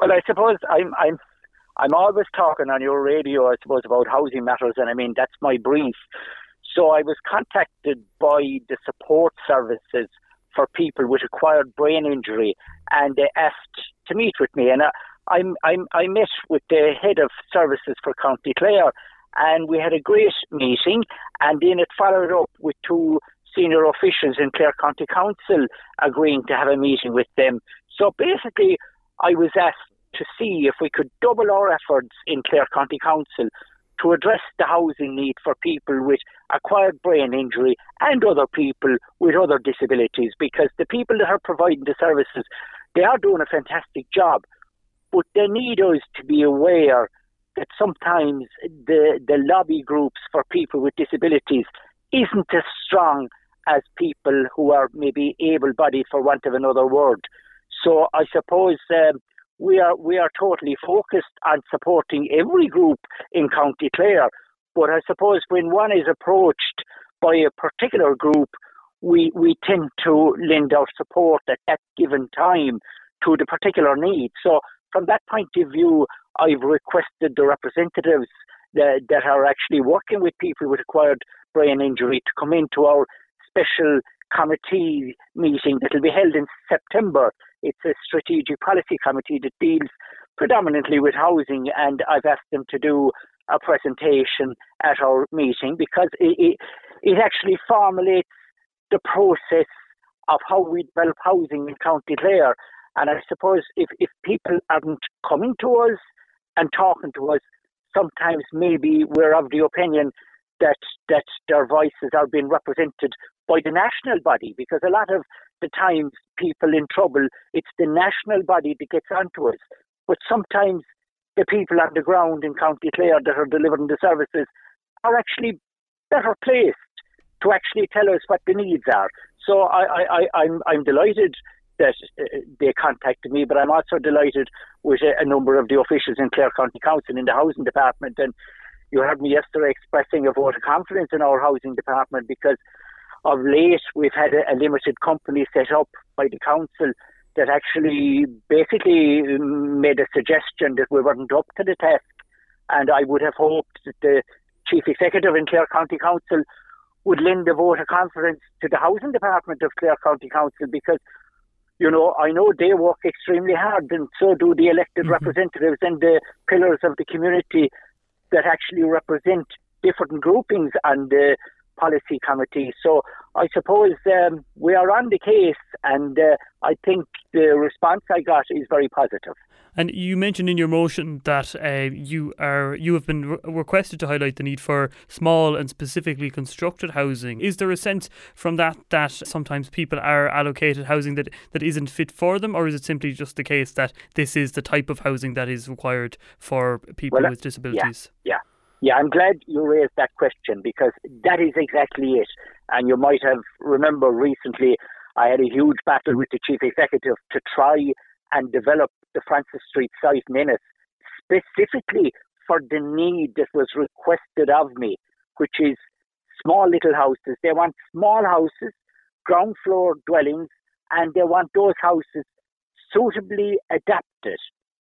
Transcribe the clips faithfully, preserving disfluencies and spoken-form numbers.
Well, I suppose I'm I'm I'm always talking on your radio, I suppose, about housing matters, and I mean that's my brief. So I was contacted by the support services for people with acquired brain injury, and they asked to meet with me. And I, I'm, I'm, I met with the head of services for County Clare, and we had a great meeting, and then it followed up with two senior officials in Clare County Council agreeing to have a meeting with them. So basically, I was asked to see if we could double our efforts in Clare County Council to address the housing need for people with acquired brain injury and other people with other disabilities, because the people that are providing the services, they are doing a fantastic job, but they need us to be aware that sometimes the, the lobby groups for people with disabilities isn't as strong as people who are maybe able-bodied, for want of another word. So I suppose um, we are we are totally focused on supporting every group in County Clare. But I suppose when one is approached by a particular group, we, we tend to lend our support at that given time to the particular need. So from that point of view, I've requested the representatives that, that are actually working with people with acquired brain injury to come into our special committee meeting that will be held in September. It's a strategic policy committee that deals predominantly with housing, and I've asked them to do a presentation at our meeting because it, it, it actually formulates the process of how we develop housing in County Clare. And I suppose if, if people aren't coming to us and talking to us, sometimes maybe we're of the opinion that that their voices are being represented by the national body, because a lot of the times people in trouble, it's the national body that gets onto us. But sometimes the people on the ground in County Clare that are delivering the services are actually better placed to actually tell us what the needs are. So I, I, I, I'm, I'm delighted that uh, they contacted me, but I'm also delighted with a, a number of the officials in Clare County Council in the housing department. And you heard me yesterday expressing a vote of confidence in our housing department, because of late we've had a, a limited company set up by the council that actually basically made a suggestion that we weren't up to the task. And I would have hoped that the Chief Executive in Clare County Council would lend a vote of confidence to the housing department of Clare County Council, because, you know, I know they work extremely hard, and so do the elected mm-hmm. representatives and the pillars of the community that actually represent different groupings on the policy committee. So I suppose um, we are on the case, and uh, I think the response I got is very positive. And you mentioned in your motion that uh, you are you have been re- requested to highlight the need for small and specifically constructed housing. Is there a sense from that that sometimes people are allocated housing that, that isn't fit for them, or is it simply just the case that this is the type of housing that is required for people well, with disabilities? Yeah, yeah. Yeah, I'm glad you raised that question, because that is exactly it. And you might have remembered recently I had a huge battle with the Chief Executive to try and develop the Francis Street site in Ennis specifically for the need that was requested of me, which is small little houses. They want small houses, ground floor dwellings, and they want those houses suitably adapted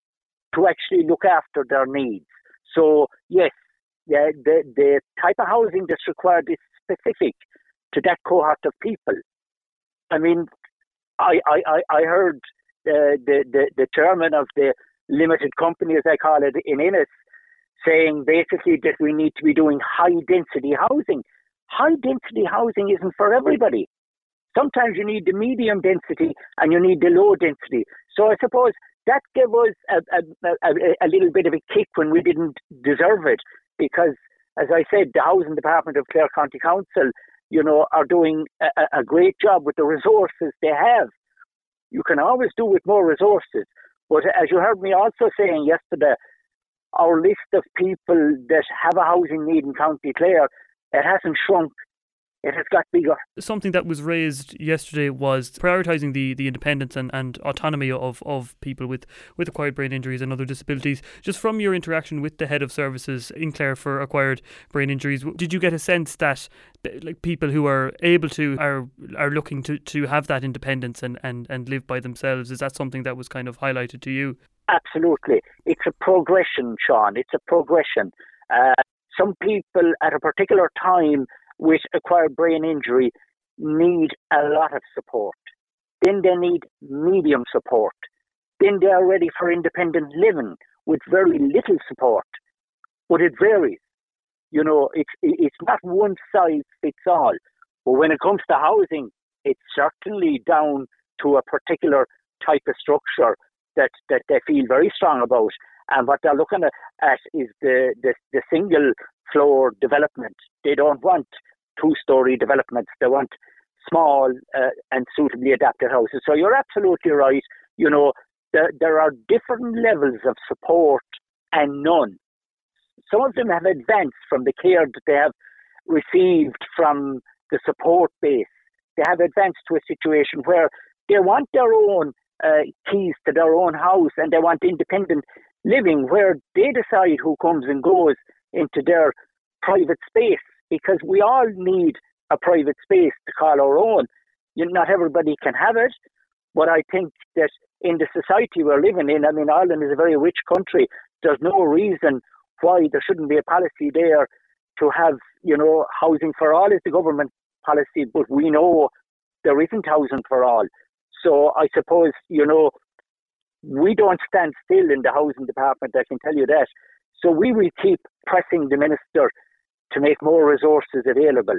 to actually look after their needs. So, yes, the, the, the type of housing that's required is specific to that cohort of people. I mean, I I, I heard the, the, the, the chairman of the limited company, as I call it, in Ennis, saying basically that we need to be doing high-density housing. High-density housing isn't for everybody. Sometimes you need the medium density and you need the low density. So I suppose that gave us a, a, a, a little bit of a kick when we didn't deserve it, because, as I said, the Housing Department of Clare County Council, you know, are doing a, a great job with the resources they have. You can always do with more resources. But as you heard me also saying yesterday, our list of people that have a housing need in County Clare, it hasn't shrunk. It has got bigger. Something that was raised yesterday was prioritising the, the independence and, and autonomy of, of people with, with acquired brain injuries and other disabilities. Just from your interaction with the head of services in Clare for acquired brain injuries, did you get a sense that like people who are able to are are looking to, to have that independence and, and, and live by themselves? Is that something that was kind of highlighted to you? Absolutely. It's a progression, Sean. It's a progression. Uh, some people at a particular time with acquired brain injury need a lot of support. Then they need medium support. Then they are ready for independent living with very little support. But it varies. You know, it's it's not one size fits all. But when it comes to housing, it's certainly down to a particular type of structure that, that they feel very strong about. And what they're looking at, at is the, the, the single floor development. They don't want two story developments. They want small uh, and suitably adapted houses. So you're absolutely right. You know, there, there are different levels of support and none. Some of them have advanced from the care that they have received from the support base. They have advanced to a situation where they want their own uh, keys to their own house and they want independent living where they decide who comes and goes into their private space, because we all need a private space to call our own. You know, not everybody can have it, but I think that in the society we're living in, I mean, Ireland is a very rich country. There's no reason why there shouldn't be a policy there to have, you know, housing for all is the government policy, but we know there isn't housing for all. So I suppose, you know, we don't stand still in the housing department, I can tell you that. So we will keep pressing the minister to make more resources available.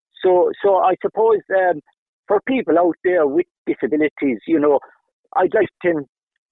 So so I suppose um, for people out there with disabilities, you know, I'd like them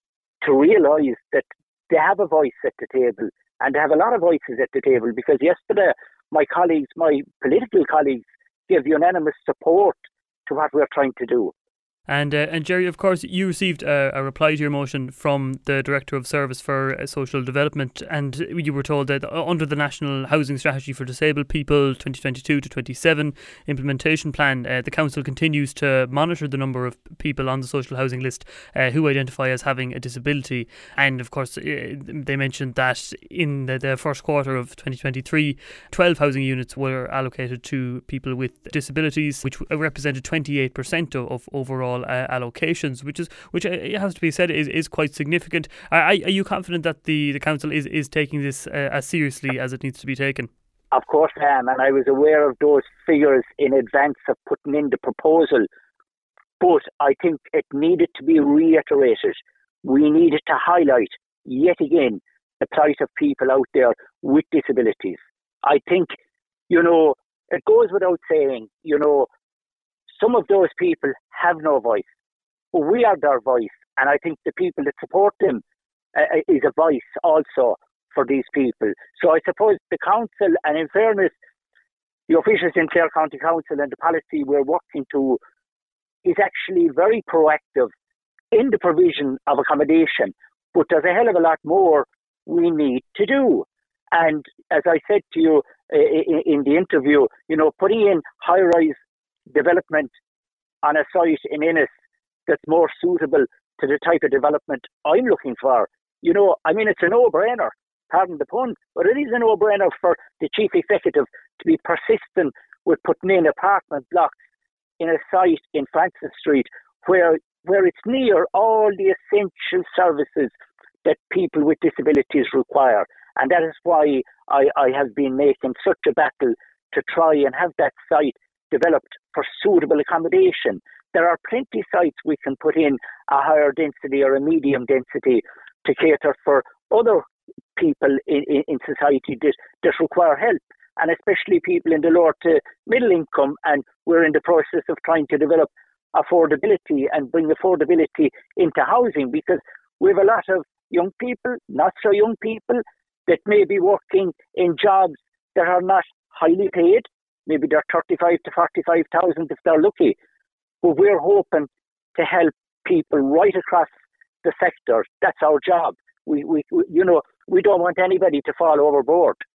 to realise that they have a voice at the table, and they have a lot of voices at the table, because yesterday my colleagues, my political colleagues, gave unanimous support to what we're trying to do. And uh, and Jerry, of course, you received a, a reply to your motion from the Director of Service for uh, Social Development, and you were told that under the National Housing Strategy for Disabled People twenty twenty-two to twenty-seven implementation plan, uh, the Council continues to monitor the number of people on the social housing list uh, who identify as having a disability. And of course, uh, they mentioned that in the, the first quarter of twenty twenty-three, twelve housing units were allocated to people with disabilities, which represented twenty-eight percent of, of overall Uh, allocations, which is which uh, it has to be said is, is quite significant. Are, are you confident that the, the council is, is taking this uh, as seriously as it needs to be taken? Of course I am, and I was aware of those figures in advance of putting in the proposal, but I think it needed to be reiterated. We needed to highlight yet again the plight of people out there with disabilities. I think, you know, it goes without saying, you know, some of those people have no voice, but we are their voice. And I think the people that support them uh, is a voice also for these people. So I suppose the council, and in fairness, the officials in Clare County Council and the policy we're working to, is actually very proactive in the provision of accommodation. But there's a hell of a lot more we need to do. And as I said to you uh, in the interview, you know, putting in high-rise development on a site in Ennis that's more suitable to the type of development I'm looking for. You know, I mean, it's a no-brainer, pardon the pun, but it is a no-brainer for the chief executive to be persistent with putting in apartment blocks in a site in Francis Street where where it's near all the essential services that people with disabilities require. And that is why I, I have been making such a battle to try and have that site developed for suitable accommodation. There are plenty of sites we can put in a higher density or a medium density to cater for other people in, in, in society that, that require help, and especially people in the lower to middle income. And we're in the process of trying to develop affordability and bring affordability into housing, because we have a lot of young people, not so young people, that may be working in jobs that are not highly paid. Maybe they're thirty-five to forty-five thousand if they're lucky. But we're hoping to help people right across the sector. That's our job. We, we, we, you know, we don't want anybody to fall overboard.